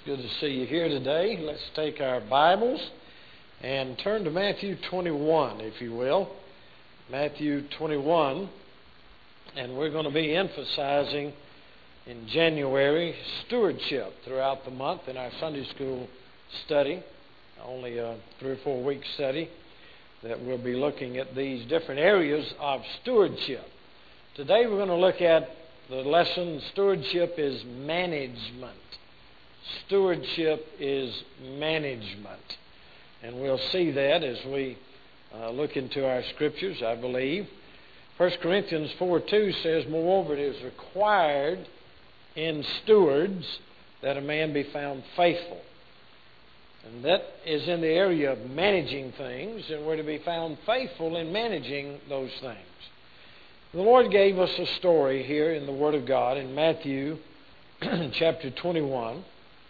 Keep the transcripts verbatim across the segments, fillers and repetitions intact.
Good to see you here today. Let's take our Bibles and turn to Matthew twenty-one, if you will. Matthew twenty-one, and we're going to be emphasizing in January stewardship throughout the month in our Sunday school study, only a three or four week study, that we'll be looking at these different areas of stewardship. Today we're going to look at the lesson, stewardship is management. Stewardship is management. And we'll see that as we uh, look into our scriptures, I believe. First Corinthians four two says, "Moreover, it is required in stewards that a man be found faithful." And that is in the area of managing things, and we're to be found faithful in managing those things. The Lord gave us a story here in the Word of God in Matthew chapter twenty-one.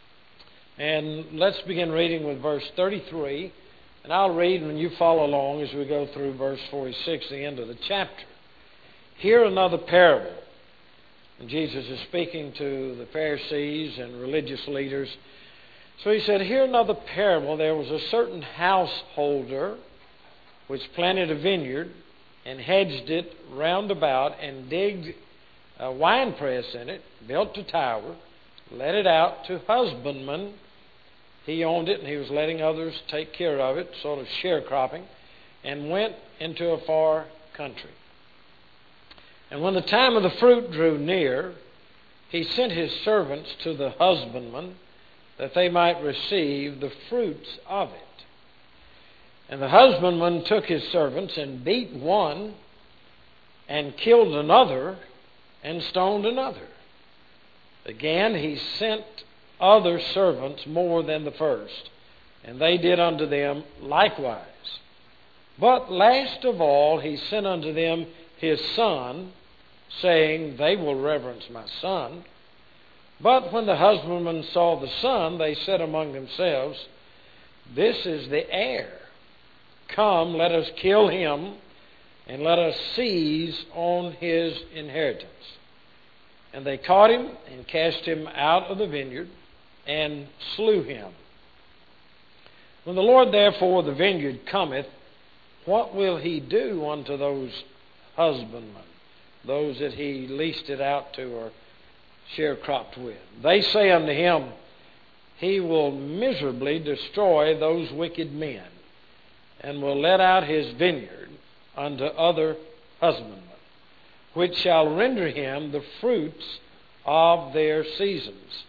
And let's begin reading with verse thirty-three. And I'll read when you follow along as we go through verse forty-six, the end of the chapter. "Hear another parable." And Jesus is speaking to the Pharisees and religious leaders. So he said, "Hear another parable. There was a certain householder which planted a vineyard and hedged it round about and digged a winepress in it, built a tower, let it out to husbandmen. He owned it and he was letting others take care of it, sort of sharecropping, and went into a far country. And when the time of the fruit drew near, he sent his servants to the husbandmen that they might receive the fruits of it. And the husbandman took his servants and beat one and killed another and stoned another. Again, he sent other servants more than the first, and they did unto them likewise. But last of all, he sent unto them his son, saying, They will reverence my son. But when the husbandmen saw the son, they said among themselves, This is the heir. Come, let us kill him, and let us seize on his inheritance. And they caught him and cast him out of the vineyard and slew him. When the Lord therefore of the vineyard cometh, what will he do unto those husbandmen, those that he leased it out to or sharecropped with? They say unto him, He will miserably destroy those wicked men, and will let out his vineyard unto other husbandmen, which shall render him the fruits of their seasons.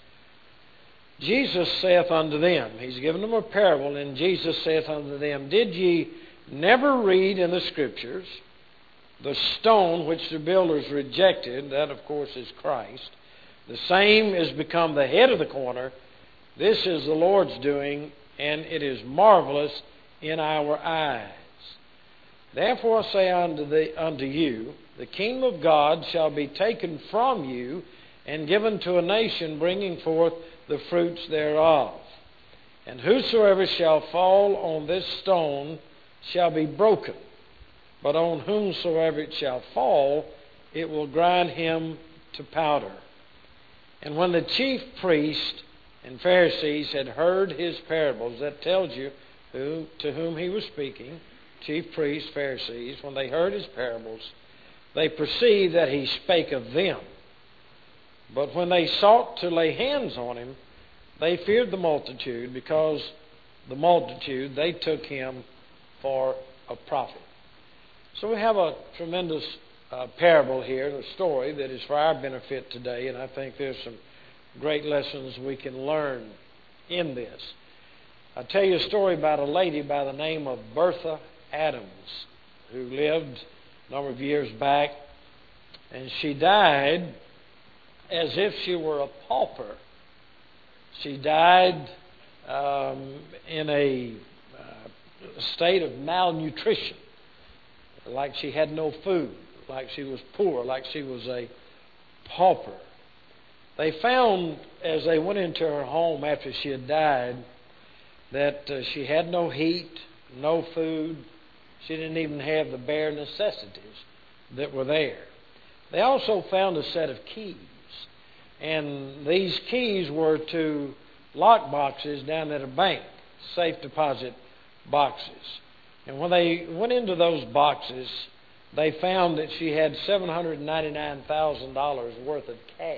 Jesus saith unto them," he's given them a parable, and Jesus saith unto them, "Did ye never read in the Scriptures, the stone which the builders rejected," that of course is Christ, "the same is become the head of the corner. This is the Lord's doing, and it is marvelous in our eyes. Therefore I say unto, the, unto you, the kingdom of God shall be taken from you and given to a nation, bringing forth the fruits thereof. And whosoever shall fall on this stone shall be broken, but on whomsoever it shall fall, it will grind him to powder." And when the chief priests and Pharisees had heard his parables, that tells you who, to whom he was speaking, chief priests, Pharisees, when they heard his parables, they perceived that he spake of them. But when they sought to lay hands on him, they feared the multitude, because the multitude, they took him for a prophet. So we have a tremendous uh, parable here, the story that is for our benefit today, and I think there's some great lessons we can learn in this. I'll tell you a story about a lady by the name of Bertha Adams, who lived a number of years back, and she died as if she were a pauper. She died um, in a uh, state of malnutrition, like she had no food, like she was poor, like she was a pauper. They found, as they went into her home after she had died, that uh, she had no heat, no food. She didn't even have the bare necessities that were there. They also found a set of keys. And these keys were to lock boxes down at a bank, safe deposit boxes. And when they went into those boxes, they found that she had seven hundred ninety-nine thousand dollars worth of cash.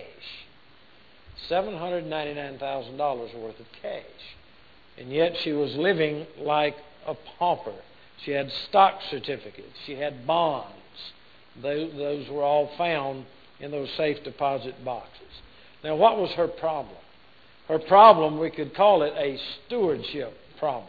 seven hundred ninety-nine thousand dollars worth of cash. And yet she was living like a pauper. She had stock certificates. She had bonds. Those, those were all found in those safe deposit boxes. Now, what was her problem? Her problem, we could call it a stewardship problem.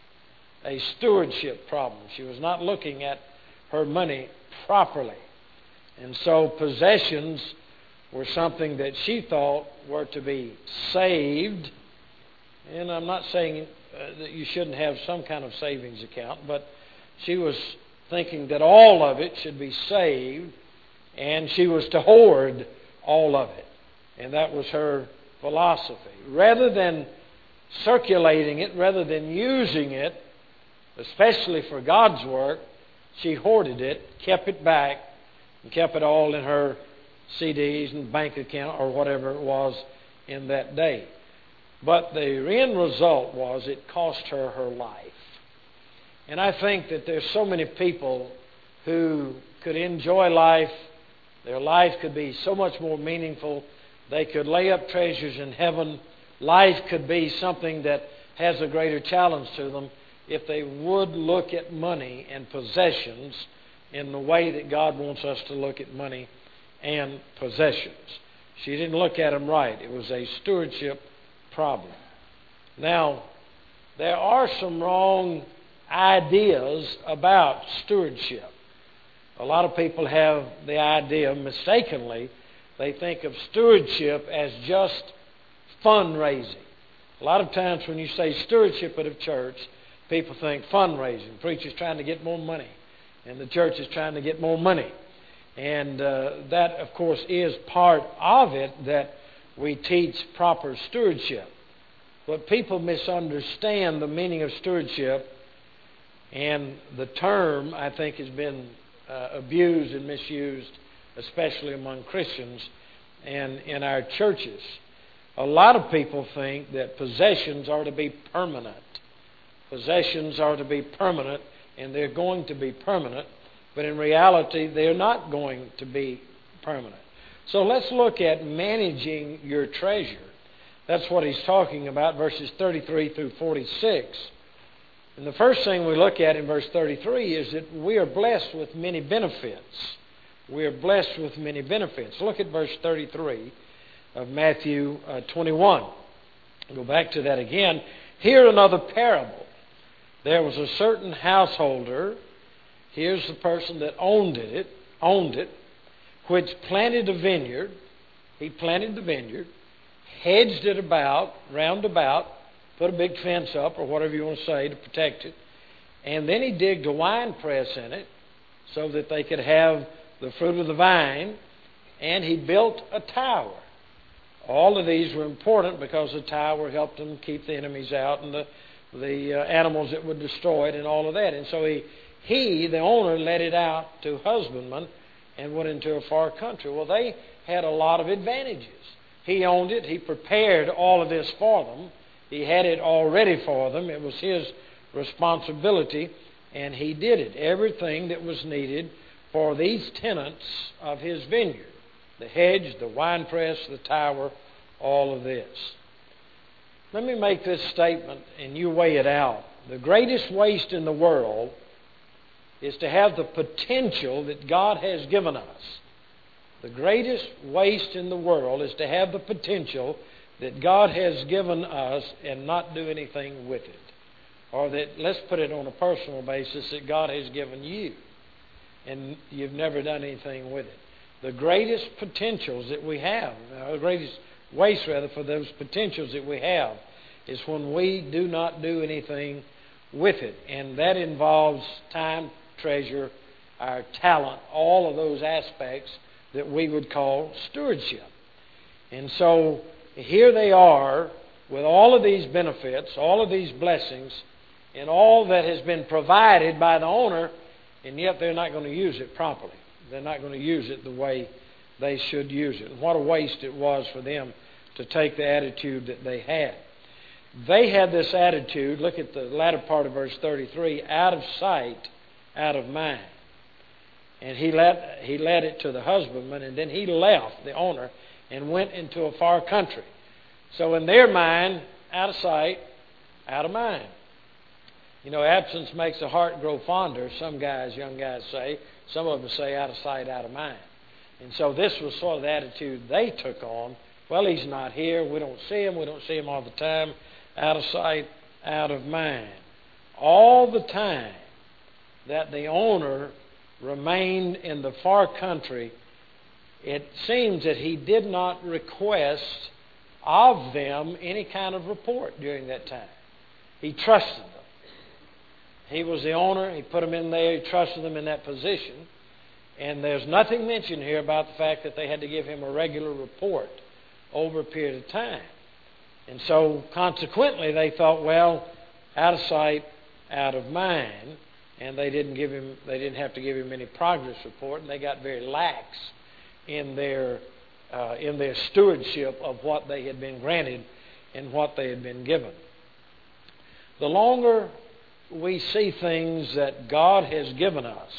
A stewardship problem. She was not looking at her money properly. And so possessions were something that she thought were to be saved. And I'm not saying uh, that you shouldn't have some kind of savings account, but she was thinking that all of it should be saved, and she was to hoard all of it. And that was her philosophy. Rather than circulating it, rather than using it, especially for God's work, she hoarded it, kept it back, and kept it all in her C Ds and bank account or whatever it was in that day. But the end result was it cost her her life. And I think that there's so many people who could enjoy life. Their life could be so much more meaningful. They could lay up treasures in heaven. Life could be something that has a greater challenge to them if they would look at money and possessions in the way that God wants us to look at money and possessions. She didn't look at them right. It was a stewardship problem. Now, there are some wrong ideas about stewardship. A lot of people have the idea, mistakenly, they think of stewardship as just fundraising. A lot of times when you say stewardship at a church, people think fundraising. The preacher's trying to get more money, and the church is trying to get more money. And uh, that, of course, is part of it, that we teach proper stewardship. But people misunderstand the meaning of stewardship, and the term, I think, has been uh, abused and misused, especially among Christians and in our churches. A lot of people think that possessions are to be permanent. Possessions are to be permanent, and they're going to be permanent, but in reality, they're not going to be permanent. So let's look at managing your treasure. That's what he's talking about, verses thirty-three through forty-six. And the first thing we look at in verse thirty-three is that we are blessed with many benefits. We are blessed with many benefits. Look at verse thirty-three of Matthew uh, twenty-one. Go back to that again. Here another parable. There was a certain householder. Here's the person that owned it, owned it, which planted a vineyard. He planted the vineyard, hedged it about, round about, put a big fence up or whatever you want to say to protect it. And then he digged a wine press in it so that they could have the fruit of the vine. And he built a tower. All of these were important because the tower helped them keep the enemies out and the, the uh, animals that would destroy it and all of that. And so he, he, the owner, let it out to husbandmen and went into a far country. Well, they had a lot of advantages. He owned it. He prepared all of this for them. He had it all ready for them. It was his responsibility, and he did it. Everything that was needed for these tenants of his vineyard. The hedge, the winepress, the tower, all of this. Let me make this statement, and you weigh it out. The greatest waste in the world is to have the potential that God has given us. The greatest waste in the world is to have the potential that God has given us and not do anything with it. Or that, let's put it on a personal basis, that God has given you and you've never done anything with it. The greatest potentials that we have, or the greatest waste rather for those potentials that we have, is when we do not do anything with it. And that involves time, treasure, our talent, all of those aspects that we would call stewardship. And so here they are with all of these benefits, all of these blessings, and all that has been provided by the owner, and yet they're not going to use it properly. They're not going to use it the way they should use it. And what a waste it was for them to take the attitude that they had. they had this attitude. Look at the latter part of verse thirty-three, out of sight, out of mind. And he let, he let it to the husbandman, and then he left, the owner, and went into a far country. So in their mind, out of sight, out of mind. You know, absence makes the heart grow fonder, some guys, young guys say. Some of them say out of sight, out of mind. And so this was sort of the attitude they took on. Well, he's not here. We don't see him. We don't see him all the time. Out of sight, out of mind. All the time that the owner remained in the far country, it seems that he did not request of them any kind of report during that time. He trusted them. He was the owner. He put them in there. He trusted them in that position. And there's nothing mentioned here about the fact that they had to give him a regular report over a period of time. And so, consequently, they thought, well, out of sight, out of mind, and they didn't give him, they didn't have to give him any progress report, and they got very lax in their uh, in their stewardship of what they had been granted and what they had been given. The longer we see things that God has given us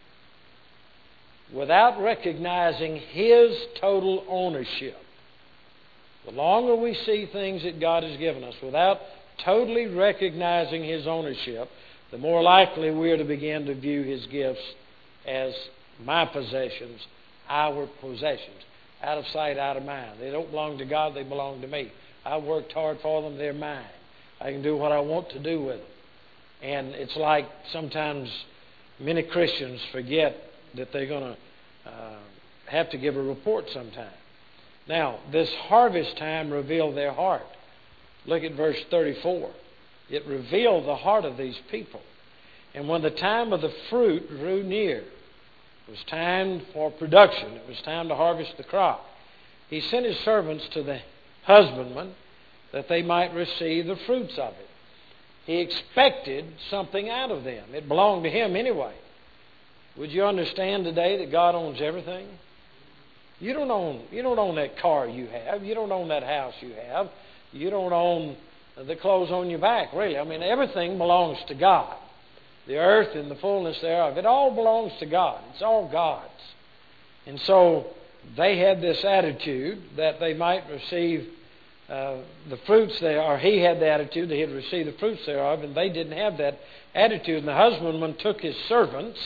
without recognizing His total ownership, the longer we see things that God has given us without totally recognizing His ownership, the more likely we are to begin to view His gifts as my possessions, our possessions. Out of sight, out of mind. They don't belong to God, they belong to me. I worked hard for them, they're mine. I can do what I want to do with them. And it's like sometimes many Christians forget that they're going to uh, have to give a report sometime. Now, this harvest time revealed their heart. Look at verse thirty-four. It revealed the heart of these people. And when the time of the fruit drew near, it was time for production. It was time to harvest the crop. He sent his servants to the husbandman that they might receive the fruits of it. He expected something out of them. It belonged to him anyway. Would you understand today that God owns everything? You don't own, you don't own that car you have. You don't own that house you have. You don't own the clothes on your back, really. I mean, everything belongs to God. The earth and the fullness thereof. It all belongs to God. It's all God's. And so they had this attitude that they might receive uh, the fruits there, or he had the attitude that he'd receive the fruits thereof, and they didn't have that attitude. And the husbandman took his servants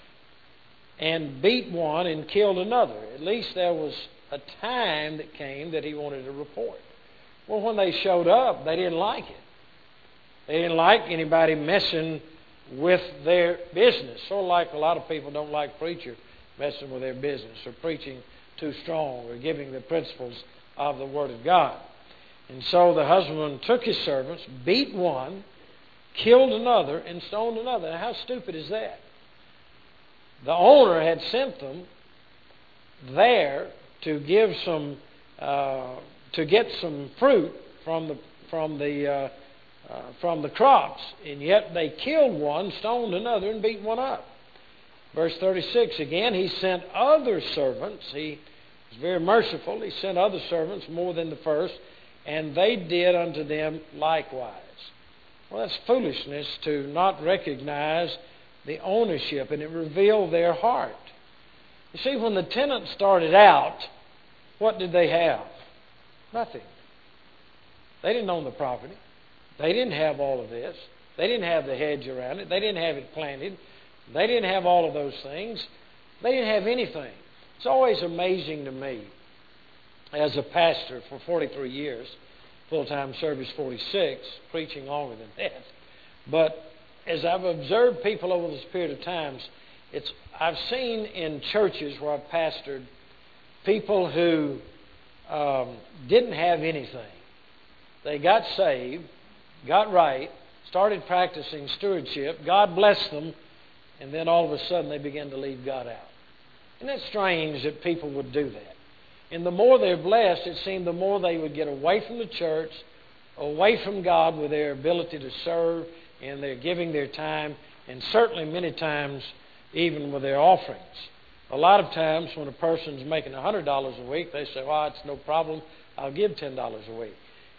and beat one and killed another. At least there was a time that came that he wanted a report. Well, when they showed up, they didn't like it. They didn't like anybody messing with their business. Sort of like a lot of people don't like preacher messing with their business or preaching too strong or giving the principles of the Word of God. And so the husbandman took his servants, beat one, killed another, and stoned another. Now, how stupid is that? The owner had sent them there to give some, uh, to get some fruit from the from the uh, uh, from the crops, and yet they killed one, stoned another, and beat one up. Verse thirty-six again, he sent other servants. He was very merciful. He sent other servants more than the first, and they did unto them likewise. Well, that's foolishness to not recognize the ownership, and it revealed their heart. You see, when the tenants started out, what did they have? Nothing. They didn't own the property. They didn't have all of this. They didn't have the hedge around it. They didn't have it planted. They didn't have all of those things. They didn't have anything. It's always amazing to me, as a pastor for forty-three years, full-time service forty-six, preaching longer than that. But as I've observed people over this period of times, it's I've seen in churches where I've pastored people who um, didn't have anything. They got saved, got right, started practicing stewardship. God blessed them, and then all of a sudden they began to leave God out. Isn't that strange that people would do that? And the more they're blessed, it seemed the more they would get away from the church, away from God with their ability to serve, and they're giving their time, and certainly many times even with their offerings. A lot of times when a person's making one hundred dollars a week, they say, well, it's no problem, I'll give ten dollars a week.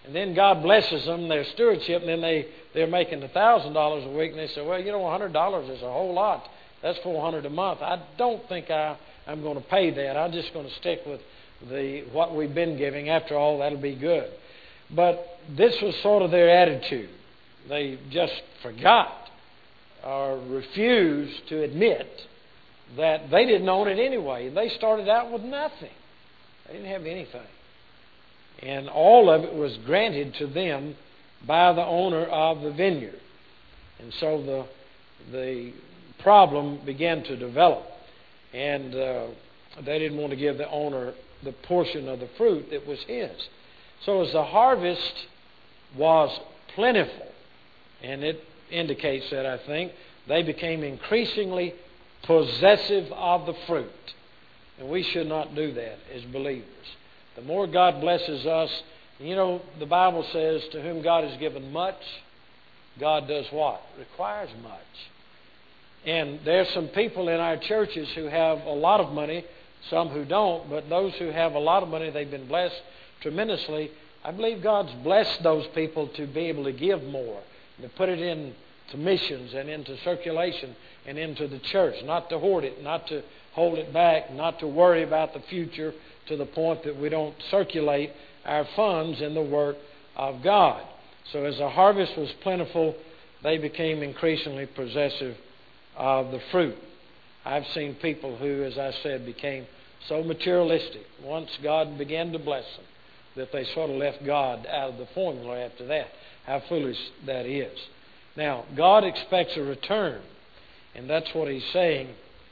And then God blesses them, their stewardship, and then they, they're making one thousand dollars a week, and they say, well, you know, one hundred dollars is a whole lot. That's four hundred dollars a month. I don't think I, I'm going to pay that. I'm just going to stick with the what we've been giving. After all, that'll be good. But this was sort of their attitude. They just forgot or refused to admit that they didn't own it anyway. They started out with nothing. They didn't have anything. And all of it was granted to them by the owner of the vineyard. And so the the problem began to develop. And uh, they didn't want to give the owner the portion of the fruit that was his. So as the harvest was plentiful, and it indicates that, I think, they became increasingly possessive of the fruit. And we should not do that as believers. The more God blesses us, you know, the Bible says, to whom God has given much, God does what? Requires much. And there's some people in our churches who have a lot of money, some who don't, but those who have a lot of money, they've been blessed tremendously. I believe God's blessed those people to be able to give more, to put it into missions and into circulation and into the church, not to hoard it, not to hold it back, not to worry about the future to the point that we don't circulate our funds in the work of God. So as the harvest was plentiful, they became increasingly possessive of the fruit. I've seen people who, as I said, became so materialistic once God began to bless them that they sort of left God out of the formula after that. How foolish that is. Now, God expects a return, and that's what He's saying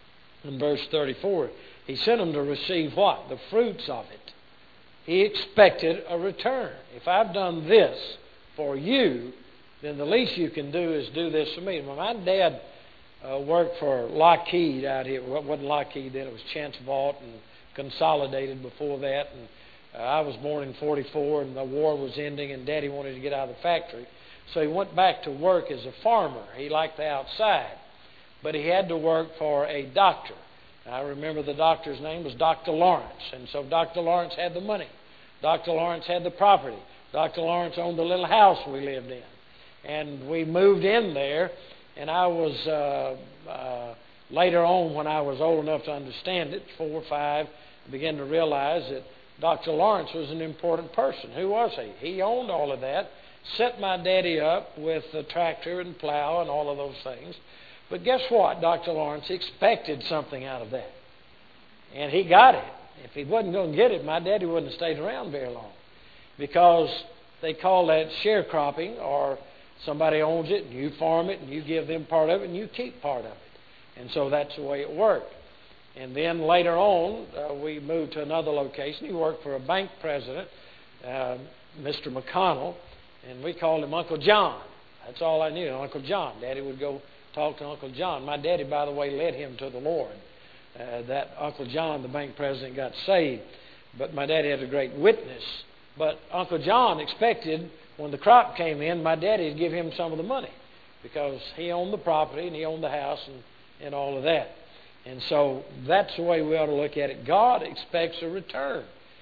in verse thirty-four. He sent them to receive what? The fruits of it. He expected a return. If I've done this for you, then the least you can do is do this for me. Well, my dad uh, worked for Lockheed out here. Well, it wasn't Lockheed then, it was Chance Vaught and Consolidated before that. And uh, I was born in forty-four, and the war was ending, and Daddy wanted to get out of the factory. So he went back to work as a farmer. He liked the outside, but he had to work for a doctor. I remember the doctor's name was Doctor Lawrence, and so Doctor Lawrence had the money. Doctor Lawrence had the property. Doctor Lawrence owned the little house we lived in. And we moved in there, and I was, uh, uh, later on when I was old enough to understand it, four or five, I began to realize that Doctor Lawrence was an important person. Who was he? He owned all of that, set my daddy up with the tractor and plow and all of those things. But guess what? Doctor Lawrence expected something out of that. And he got it. If he wasn't going to get it, my daddy wouldn't have stayed around very long. Because they call that sharecropping, or somebody owns it and you farm it and you give them part of it and you keep part of it. And so that's the way it worked. And then later on, uh, we moved to another location. He worked for a bank president, uh, Mister McConnell, and we called him Uncle John. That's all I knew, Uncle John. Daddy would go talk to Uncle John. My daddy, by the way, led him to the Lord. Uh, that Uncle John, the bank president, got saved. But my daddy had a great witness. But Uncle John expected when the crop came in, my daddy would give him some of the money because he owned the property and he owned the house and, and all of that. And so that's the way we ought to look at it. God expects a return.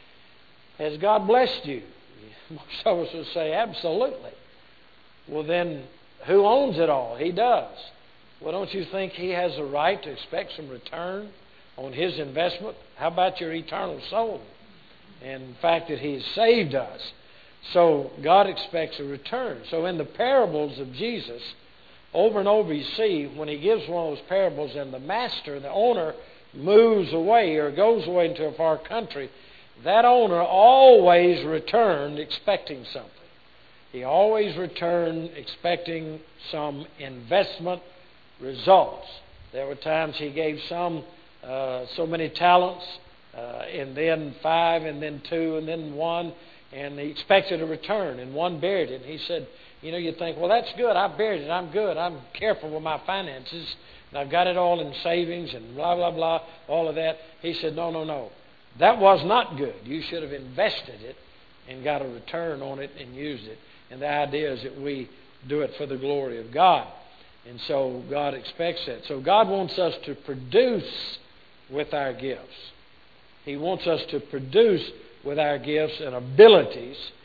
Has God blessed you? Most of us would say, absolutely. Well, then, who owns it all? He does. Well, don't you think He has a right to expect some return on His investment? How about your eternal soul? And the fact that He has saved us. So God expects a return. So in the parables of Jesus, over and over you see when He gives one of those parables and the master, the owner, moves away or goes away into a far country, that owner always returned expecting something. He always returned expecting some investment results. There were times he gave some uh, so many talents, uh, and then five, and then two, and then one, and he expected a return, and one buried it. And he said, you know, you think, well, that's good. I buried it. I'm good. I'm careful with my finances, and I've got it all in savings and blah, blah, blah, all of that. He said, no, no, no. That was not good. You should have invested it and got a return on it and used it. And the idea is that we do it for the glory of God. And so God expects that. So God wants us to produce with our gifts. He wants us to produce with our gifts and abilities.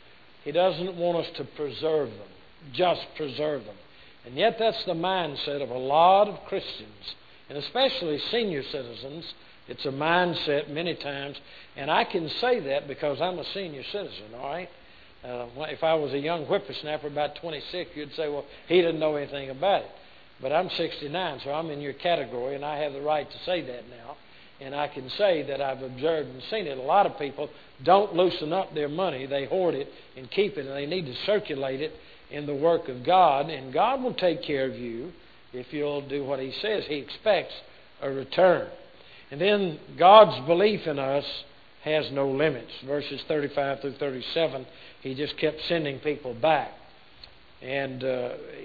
He doesn't want us to preserve them, just preserve them. And yet that's the mindset of a lot of Christians, and especially senior citizens. It's a mindset many times, and I can say that because I'm a senior citizen, all right? Uh, if I was a young whippersnapper about twenty-six, you'd say, well, he didn't know anything about it. But I'm sixty-nine, so I'm in your category, and I have the right to say that now. And I can say that I've observed and seen it. A lot of people don't loosen up their money. They hoard it and keep it, and they need to circulate it in the work of God. And God will take care of you if you'll do what He says. He expects a return. And then God's belief in us has no limits. Verses thirty-five through thirty-seven, He just kept sending people back. And uh,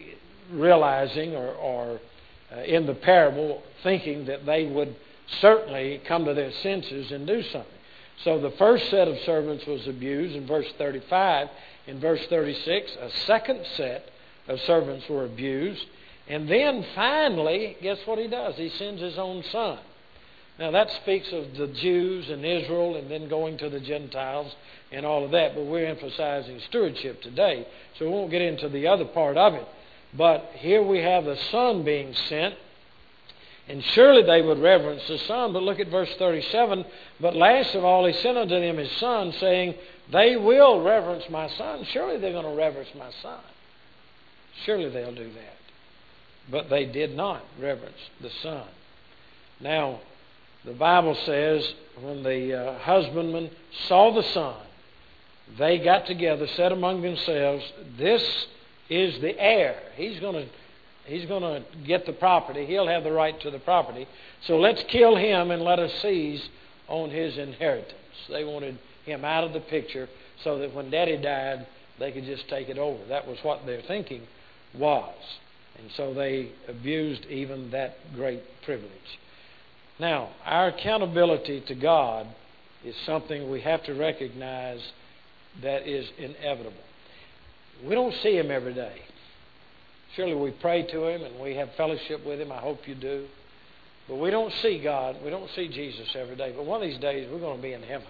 realizing or, or uh, in the parable, thinking that they would certainly come to their senses and do something. So the first set of servants was abused in verse thirty-five. In verse thirty-six, a second set of servants were abused. And then finally, guess what He does? He sends His own Son. Now that speaks of the Jews and Israel and then going to the Gentiles and all of that. But we're emphasizing stewardship today, so we won't get into the other part of it. But here we have the Son being sent. And surely they would reverence the Son. But look at verse thirty-seven. But last of all, He sent unto them His Son, saying, they will reverence my Son. Surely they're going to reverence my Son. Surely they'll do that. But they did not reverence the Son. Now, the Bible says when the uh, husbandmen saw the Son, they got together, said among themselves, this is the heir. He's going to He's going to get the property. He'll have the right to the property. So let's kill him and let us seize on his inheritance. They wanted him out of the picture so that when Daddy died, they could just take it over. That was what their thinking was. And so they abused even that great privilege. Now, our accountability to God is something we have to recognize that is inevitable. We don't see Him every day. Surely we pray to Him and we have fellowship with Him. I hope you do. But we don't see God. We don't see Jesus every day. But one of these days we're going to be in heaven.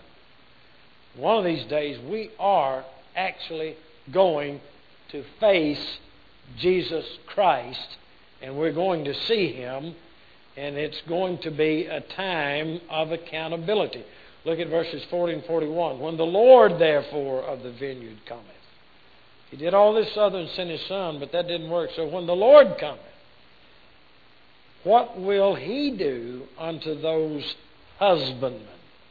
One of these days we are actually going to face Jesus Christ, and we're going to see Him, and it's going to be a time of accountability. Look at verses forty and forty-one. When the Lord, therefore, of the vineyard cometh. He did all this other and sent His Son, but that didn't work. So when the Lord cometh, what will He do unto those husbandmen?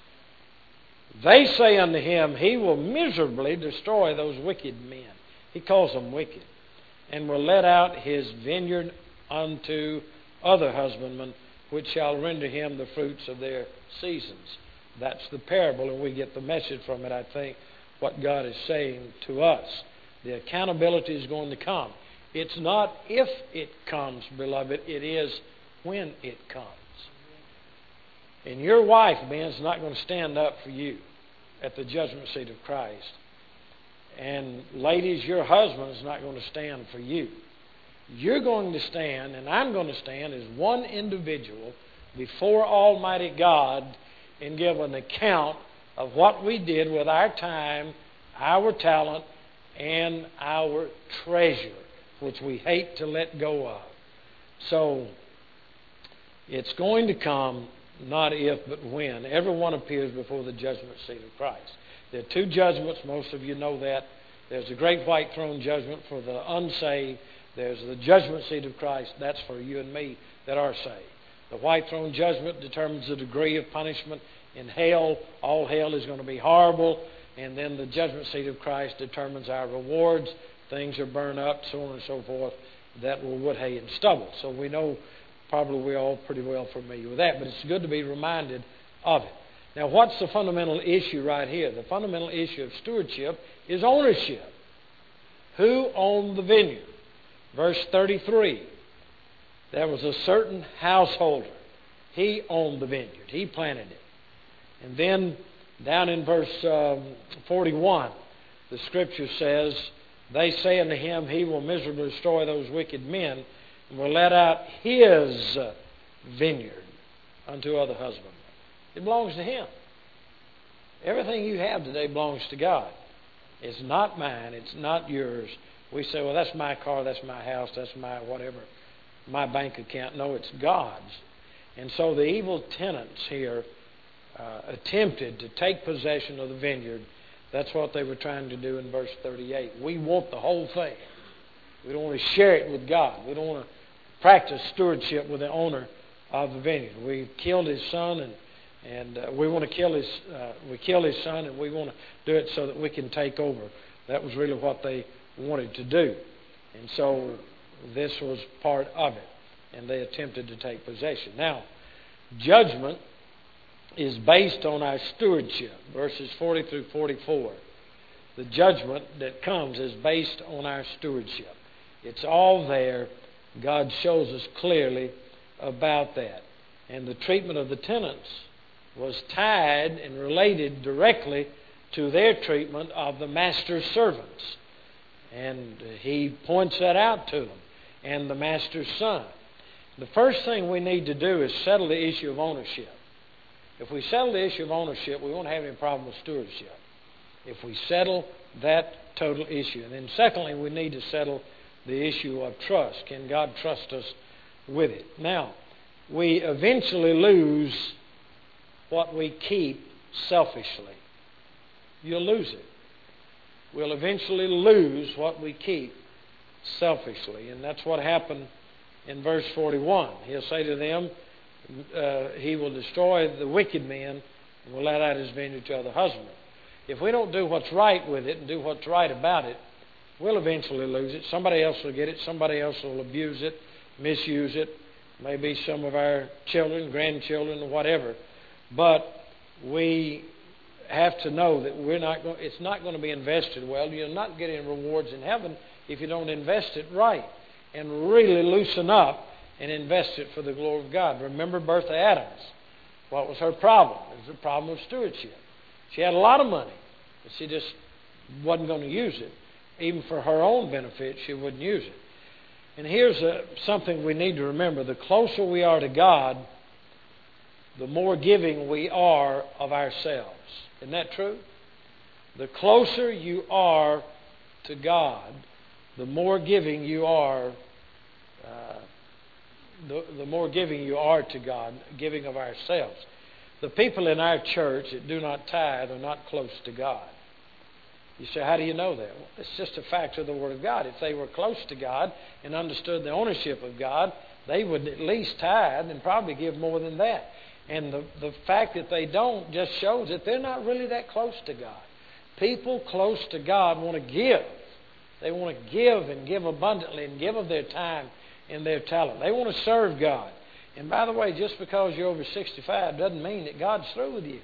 They say unto Him, He will miserably destroy those wicked men. He calls them wicked. And will let out His vineyard unto other husbandmen, which shall render Him the fruits of their seasons. That's the parable, and we get the message from it, I think, what God is saying to us. The accountability is going to come. It's not if it comes, beloved. It is when it comes. And your wife, man, is not going to stand up for you at the judgment seat of Christ. And ladies, your husband is not going to stand for you. You're going to stand, and I'm going to stand as one individual before Almighty God and give an account of what we did with our time, our talent, and our treasure, which we hate to let go of. So, it's going to come, not if, but when. Everyone appears before the judgment seat of Christ. There are two judgments. Most of you know that. There's the great white throne judgment for the unsaved. There's the judgment seat of Christ. That's for you and me that are saved. The white throne judgment determines the degree of punishment in hell. All hell is going to be horrible. And then the judgment seat of Christ determines our rewards. Things are burned up, so on and so forth. That were wood, hay, and stubble. So we know, probably we're all pretty well familiar with that. But it's good to be reminded of it. Now, what's the fundamental issue right here? The fundamental issue of stewardship is ownership. Who owned the vineyard? Verse thirty-three. There was a certain householder. He owned the vineyard. He planted it. And then down in verse um, forty-one, the Scripture says, they say unto him, He will miserably destroy those wicked men, and will let out His vineyard unto other husbandmen. It belongs to Him. Everything you have today belongs to God. It's not mine. It's not yours. We say, well, that's my car, that's my house, that's my whatever, my bank account. No, it's God's. And so the evil tenants here uh, attempted to take possession of the vineyard. That's what they were trying to do in verse thirty-eight. We want the whole thing. We don't want to share it with God. We don't want to practice stewardship with the owner of the vineyard. We killed his son, and and uh, we want to kill his. Uh, we killed his son, and we want to do it so that we can take over. That was really what they wanted to do, and so this was part of it, and they attempted to take possession. Now, judgment is based on our stewardship. Verses forty through forty-four. The judgment that comes is based on our stewardship. It's all there. God shows us clearly about that. And the treatment of the tenants was tied and related directly to their treatment of the master's servants. And he points that out to them, and the master's son. The first thing we need to do is settle the issue of ownership. If we settle the issue of ownership, we won't have any problem with stewardship. If we settle that total issue. And then secondly, we need to settle the issue of trust. Can God trust us with it? Now, we eventually lose what we keep selfishly. You'll lose it. We'll eventually lose what we keep selfishly. And that's what happened in verse forty-one. He'll say to them, uh, he will destroy the wicked men and will let out his vineyard to other husbandmen. If we don't do what's right with it and do what's right about it, we'll eventually lose it. Somebody else will get it. Somebody else will abuse it, misuse it. Maybe some of our children, grandchildren, whatever. But we have to know that we're not going, it's not going to be invested well. You'll not get any rewards in heaven if you don't invest it right and really loosen up and invest it for the glory of God. Remember Bertha Adams. What was her problem? It was a problem of stewardship. She had a lot of money, but she just wasn't going to use it. Even for her own benefit, she wouldn't use it. And here's a, something we need to remember. The closer we are to God, the more giving we are of ourselves. Isn't that true? The closer you are to God, the more giving you are, uh, the, the more giving you are to God, giving of ourselves. The people in our church that do not tithe are not close to God. You say, how do you know that? Well, it's just a fact of the Word of God. If they were close to God and understood the ownership of God, they would at least tithe and probably give more than that. And the, the fact that they don't just shows that they're not really that close to God. People close to God want to give. They want to give and give abundantly and give of their time and their talent. They want to serve God. And by the way, just because you're over sixty-five doesn't mean that God's through with you.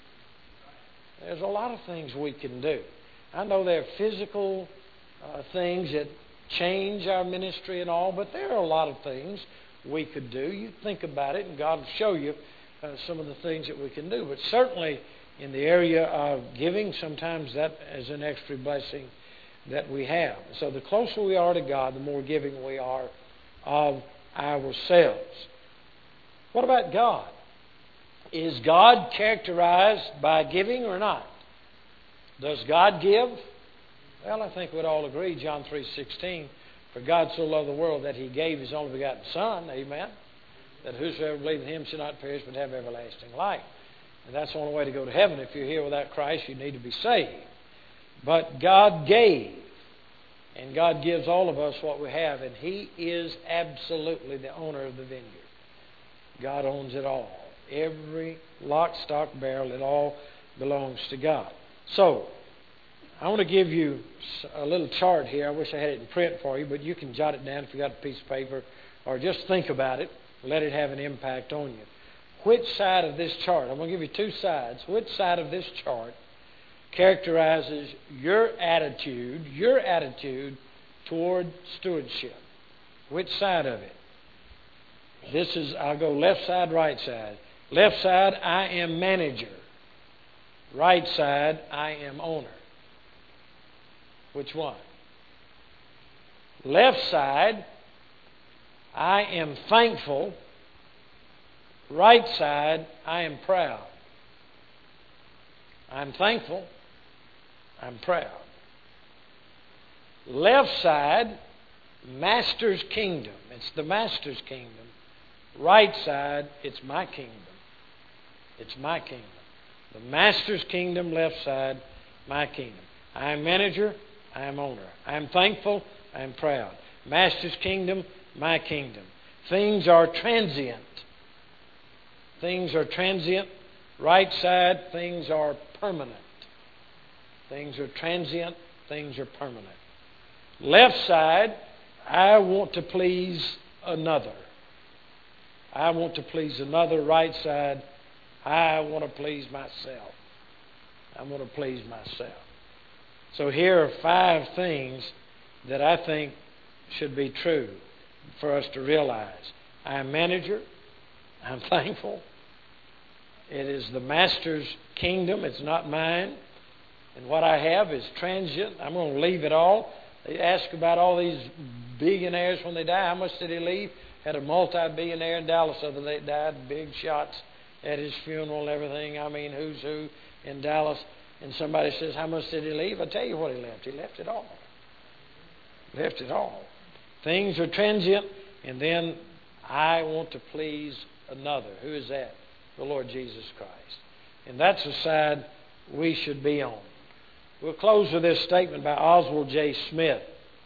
There's a lot of things we can do. I know there are physical uh, things that change our ministry and all, but there are a lot of things we could do. You think about it, and God will show you uh, some of the things that we can do. But certainly in the area of giving, sometimes that is an extra blessing that we have. So the closer we are to God, the more giving we are of ourselves. What about God? Is God characterized by giving or not? Does God give? Well, I think we'd all agree, John three sixteen, for God so loved the world that He gave His only begotten Son, amen, that whosoever believes in Him shall not perish but have everlasting life. And that's the only way to go to heaven. If you're here without Christ, you need to be saved. But God gave, and God gives all of us what we have, and He is absolutely the owner of the vineyard. God owns it all. Every lock, stock, barrel, it all belongs to God. So, I want to give you a little chart here. I wish I had it in print for you, but you can jot it down if you got a piece of paper, or just think about it. Let it have an impact on you. Which side of this chart, I'm going to give you two sides, which side of this chart characterizes your attitude, your attitude toward stewardship? Which side of it? This is, I'll go left side, right side. Left side, I am manager. Right side, I am owner. Which one? Left side, I am thankful. Right side, I am proud. I'm thankful. I'm proud. Left side, Master's kingdom. It's the Master's kingdom. Right side, it's my kingdom. It's my kingdom. The Master's kingdom, left side, my kingdom. I am manager, I am owner. I am thankful, I am proud. Master's kingdom, my kingdom. Things are transient. Things are transient. Right side, things are permanent. Things are transient, things are permanent. Left side, I want to please another. I want to please another. Right side, I want to please myself. I want to please myself. So here are five things that I think should be true for us to realize. I am manager. I'm thankful. It is the Master's kingdom. It's not mine. And what I have is transient. I'm going to leave it all. They ask about all these billionaires when they die. How much did he leave? Had a multi-billionaire in Dallas the other day died. Big shots at his funeral and everything. I mean, who's who in Dallas. And somebody says, how much did he leave? I'll tell you what he left. He left it all. Left it all. Things are transient. And then I want to please another. Who is that? The Lord Jesus Christ. And that's the side we should be on. We'll close with this statement by Oswald J. Smith.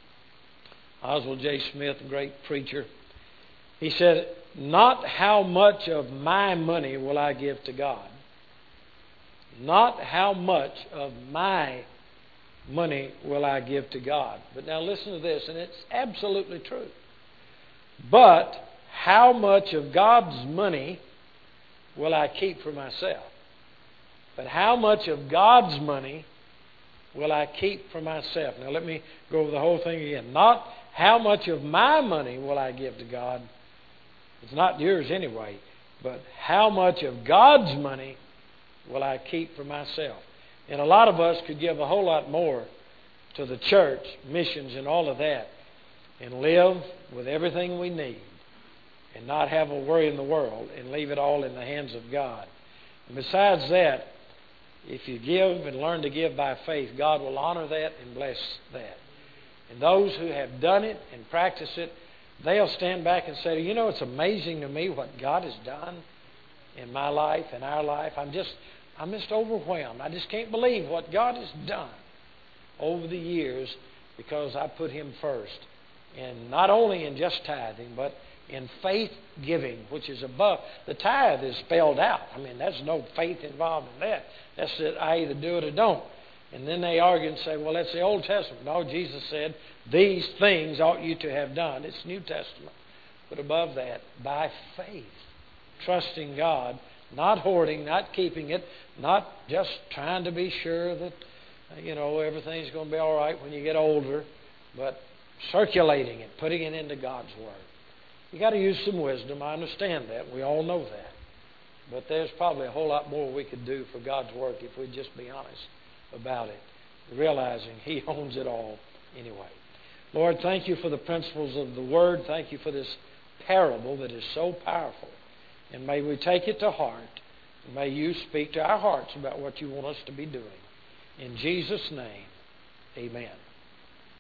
Oswald J. Smith, a great preacher. He said, not how much of my money will I give to God. Not how much of my money will I give to God. But now listen to this, and it's absolutely true. But how much of God's money will I keep for myself? But how much of God's money will I keep for myself? Now let me go over the whole thing again. Not how much of my money will I give to God. It's not yours anyway. But how much of God's money will I keep for myself? And a lot of us could give a whole lot more to the church, missions and all of that, and live with everything we need and not have a worry in the world and leave it all in the hands of God. And besides that, if you give and learn to give by faith, God will honor that and bless that. And those who have done it and practiced it, they'll stand back and say, you know, it's amazing to me what God has done in my life, in our life. I'm just, I'm just overwhelmed. I just can't believe what God has done over the years because I put Him first. And not only in just tithing, but in faith giving, which is above. The tithe is spelled out. I mean, there's no faith involved in that. That's that I either do it or don't. And then they argue and say, well, that's the Old Testament. No, Jesus said, these things ought you to have done. It's New Testament. But above that, by faith, trusting God, not hoarding, not keeping it, not just trying to be sure that, you know, everything's going to be all right when you get older, but circulating it, putting it into God's Word. You got to use some wisdom. I understand that. We all know that. But there's probably a whole lot more we could do for God's work if we'd just be honest about it, realizing He owns it all anyway. Lord, thank you for the principles of the Word. Thank you for this parable that is so powerful. And may we take it to heart. And may you speak to our hearts about what you want us to be doing. In Jesus' name, amen.